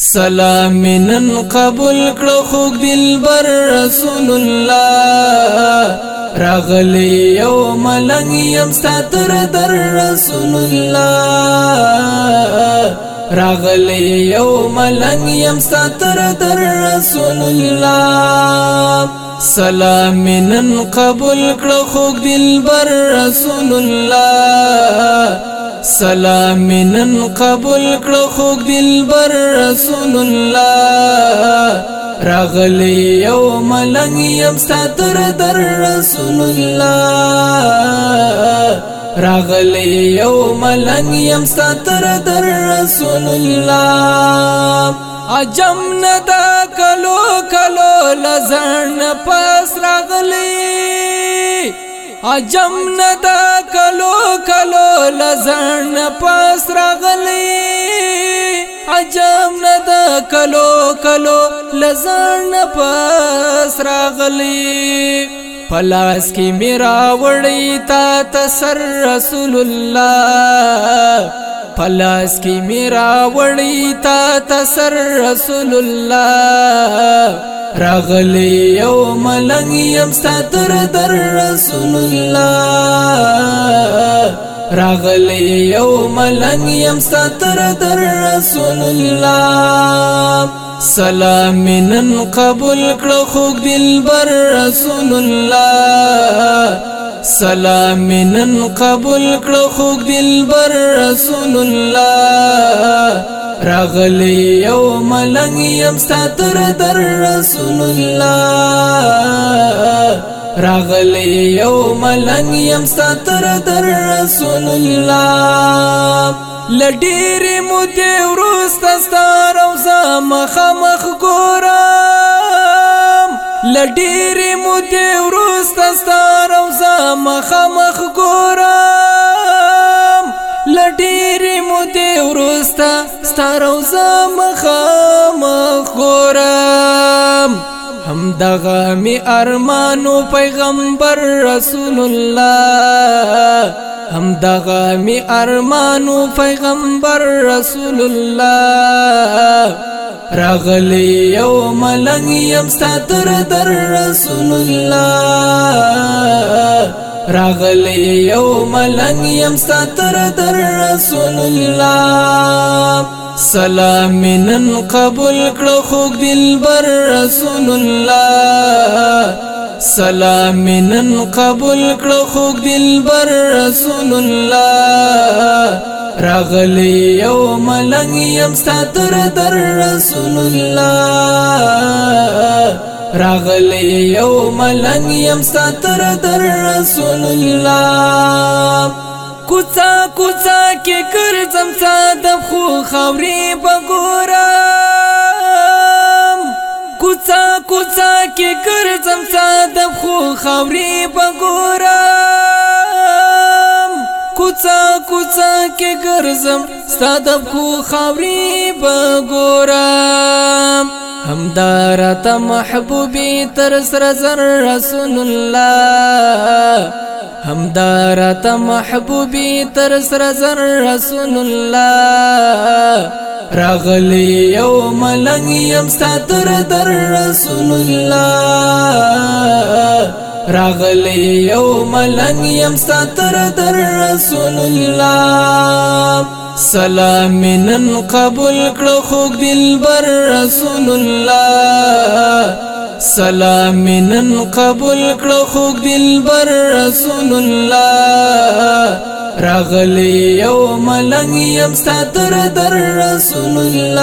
سلامنن قبول کړه خوږ دلبر رسول الله راغلی یو ملنګ یم ستر در رسول الله راغلی یو ملنګ یم ستر در رسول الله سلامنن قبول کړه خوږ دلبر رسول الله سلامنن قبول کړه خوږ دلبر رسول الله راغلی یو ملنګ یم ستر در رسول الله راغلی یو ملنګ یم ستر در رسول الله عجم ندا کلو کلو لزن پس راغلی عجم ندا کلو کلو لزن پس راغلی عجم ندا کلو کلو لزن پس راغلی پلاس کی میرا وڑی تا تسر رسول اللہ پلاس کی میرا وڑی تا تسر رسول اللہ راغلی یو ملنګ یم ستر در رسول الله راغلی یو ملنګ یم ستر در رسول الله سلامنن قبول کړه خوږ دلبر رسول الله سلامنن قبول کړه خوږ دلبر رسول الله راغلی یو ملنګ یم ستر در رسول الله راغلی یو ملنګ یم ستر در رسول الله لډیری مودې ورسته ستا روضه مخامخ ګورم لډیری مودې ورسته ستا روضه مخامخ ګورم لډیری مودې ورسته ستا روضه مخامخ ګورم همدغه می ارمانو پیغمبر رسول الله همدغه می ارمانو پیغمبر رسول الله راغلی یو ملنګ یم ستر در رسول الله راغلی یو ملنګ یم ستر در رسول الله سلامنن قبول کړه خوږ دلبر رسول الله سلامنن قبول کړه خوږ دلبر رسول الله راغلی یو ملنګ یم ستر در رسول الله راغلی یو ملنګ یم ستر در رسول الله کوڅه کوڅه کې ګرځم صادق خو خاورې بګورم کوڅه کوڅه کې ګرځم صادق خو خاورې بګورم کوڅه کوڅه کې ګرځم صادق خو خاورې بګورم همدارت محبوبي تر سر زر رسول الله همدارت محبوبي تر سر زر رسول الله راغلی یو ملنګ یم ستر در رسول الله راغلی یو ملنګ یم ستر در رسول الله سلامنن قبول کړه خوږ دلبر رسول الله سلامنن قبول کړه خوږ دلبر رسول الله راغلی یو ملنګ یم ستر در رسول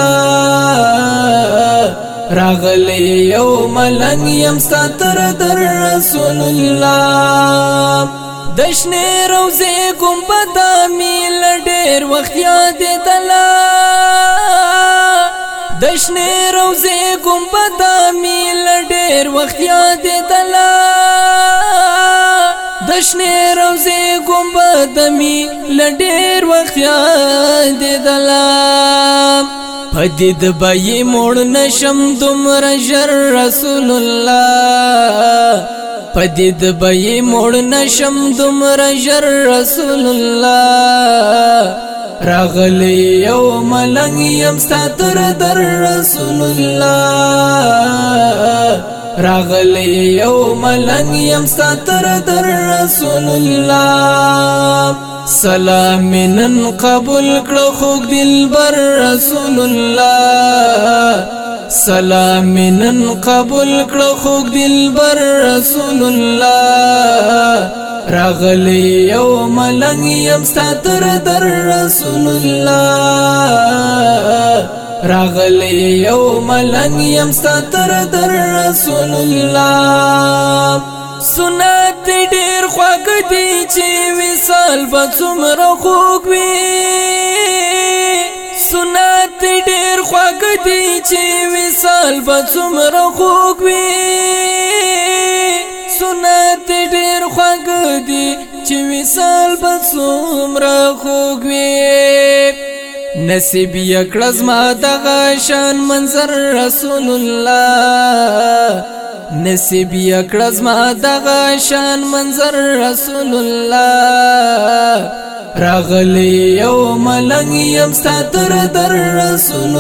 الله راغلی یو ملنګ یم ستر در رسول الله دشنې روزه ګمبد میل ډېر وخت یاد دلا دشنې روزه ګمبد میل ډېر وخت یاد دلا دشنې روزه ګمبد میل ډېر وخت یاد دلا پدید بای موړ نشم دومره ژر رسول الله پدید بای موړ نشم دومره ژر رسول الله راغلی یو ملنګ یم ستا تر در رسول الله راغلی یو ملنګ یم ستا تر در رسول الله سلام نن قبول کړه خوږ دلبر رسول الله سلام نن قبول کړه خوږ دلبر رسول الله راغلی یو ملنګ یم ستا تر در رسول الله راغلی یو ملنګ یم ستا تر در رسول الله سنت ډیر خوږ دی چې وصال به څومره خوږ وي سنت ډیر خوږ دی چې وصال به څومره خوږ وي سنت ډیر خوږ دی چې وصال به څومره خوږ وي نصیب یې کړه زما دغه شان منظر رسول الله نصیب یې کړه زما دغه شان منظر رسول الله راغلی یو ملنګ یم ستا تر در رسول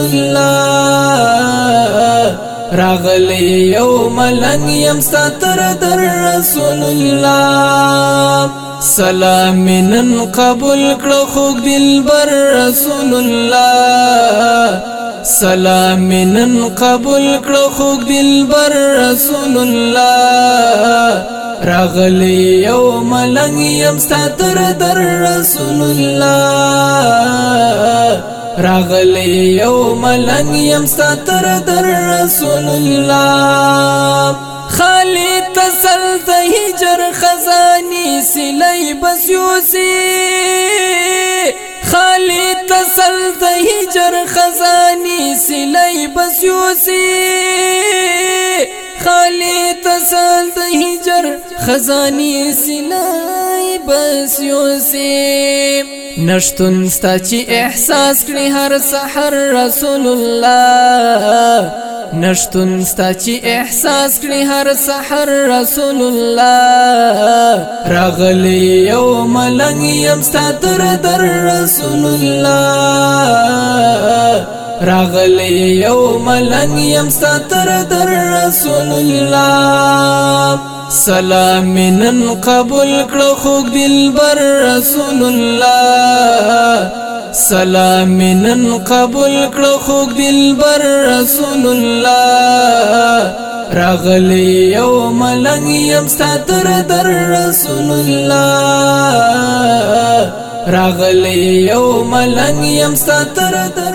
الله راغلی یو ملنګ یم ستا تر در رسول الله سلام نن قبول کړه خوږ دلبر رسول الله سلام نن قبول کړه خوږ دلبر رسول الله راغلی یو ملنګ یم ستا تر در رسول الله راغلی یو ملنګ یم ستا تر در رسول الله خالی تسل د هجر خزانی سلی بسیوسی خالی تسل د هجر خزانی سلی بسیوسی خالی تسل د هجر خزانی سلی بسیوسی نشتون ستا چې احساس کړي هر سحر رسول الله نشتون ستا چې احساس کړي هر سحر رسول الله راغلی یو ملنګ یم ستا تر در رسول الله راغلی یو ملنګ یم ستا تر در رسول الله سلام نن قبول کړه خوږ دلبر رسول الله سلام نن قبول کړه خوږ دلبر رسول الله راغلی یو ملنګ یم ستا تر در رسول الله راغلی یو ملنګ یم ستا تر در